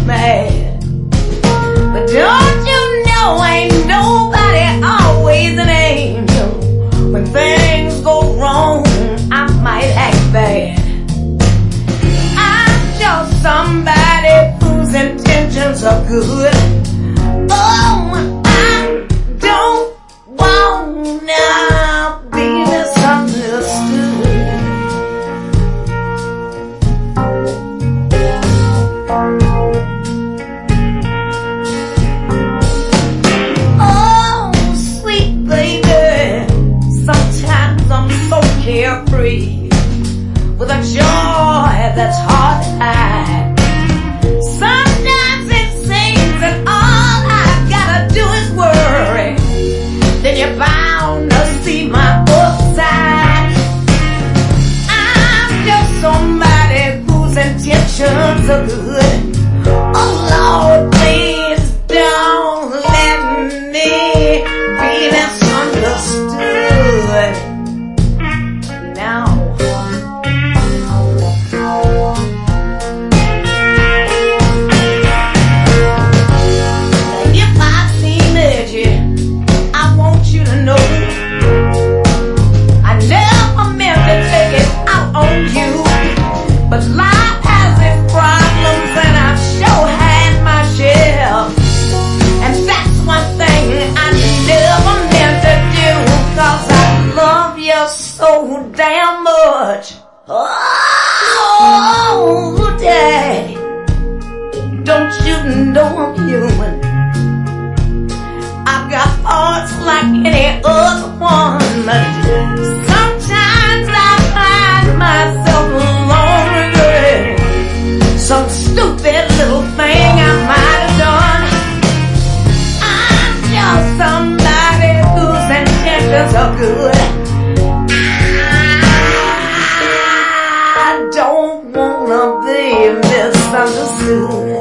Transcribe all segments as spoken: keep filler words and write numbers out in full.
mad. But don't you know ain't nobody always an angel. When things go wrong, I might act bad. I'm just somebody whose intentions are good. Oh, I don't wanna be misunderstood. Oh, sweet baby, sometimes I'm so carefree, with a joy that's hard to hide. Sometimes it seems that all I gotta do is worry, then you're bound to see my upside. I'm just somebody whose intentions are good. Oh Lord, please don't let me be misunderstood. Now if I seem edgy, I want you to know I never meant to take it out on you. But life has its problems and I've sure had my share. And that's one thing I never meant to do, 'cause I love you so damn much. Oh, Daddy, don't you know I'm human? I've got hearts like any other one, but sometimes I find myself alone regretting some stupid little thing I might have done. I'm just somebody whose intentions are good. I don't wanna be misunderstood.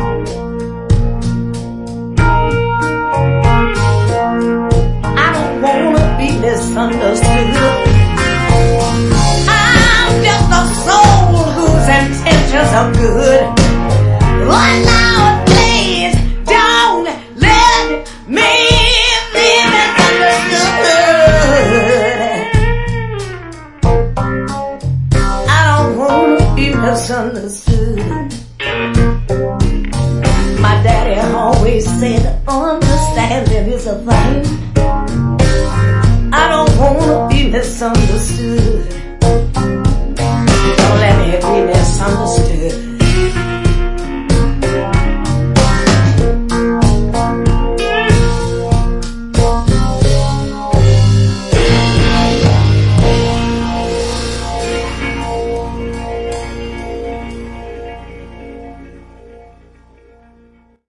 Misunderstood. I'm just a soul whose intentions are good. Oh Lord, please don't let me be misunderstood. I don't wanna be misunderstood. My daddy always said understanding is a thing. I don't wanna be misunderstood.